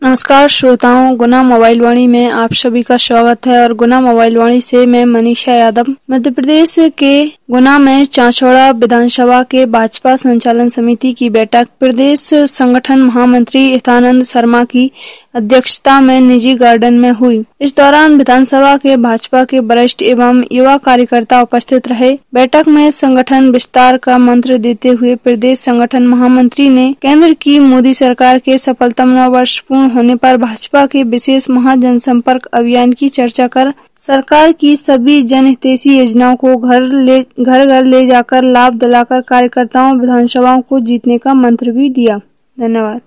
नमस्कार श्रोताओं, गुना मोबाइल वाणी में आप सभी का स्वागत है। और गुना मोबाइल वाणी से मैं मनीषा यादव। मध्य प्रदेश के गुना में चांचौड़ा विधानसभा के भाजपा संचालन समिति की बैठक प्रदेश संगठन महामंत्री हितानंद शर्मा की अध्यक्षता में निजी गार्डन में हुई। इस दौरान विधानसभा के भाजपा के वरिष्ठ एवं युवा कार्यकर्ता उपस्थित रहे। बैठक में संगठन विस्तार का मंत्र देते हुए प्रदेश संगठन महामंत्री ने केंद्र की मोदी सरकार के सफलतम 9 वर्ष पूर्ण होने पर भाजपा के विशेष महाजनसंपर्क अभियान की चर्चा कर सरकार की सभी जनहितैषी योजनाओं को घर घर ले जाकर लाभ दिलाकर कार्यकर्ताओं विधानसभाओं को जीतने का मंत्र भी दिया। धन्यवाद।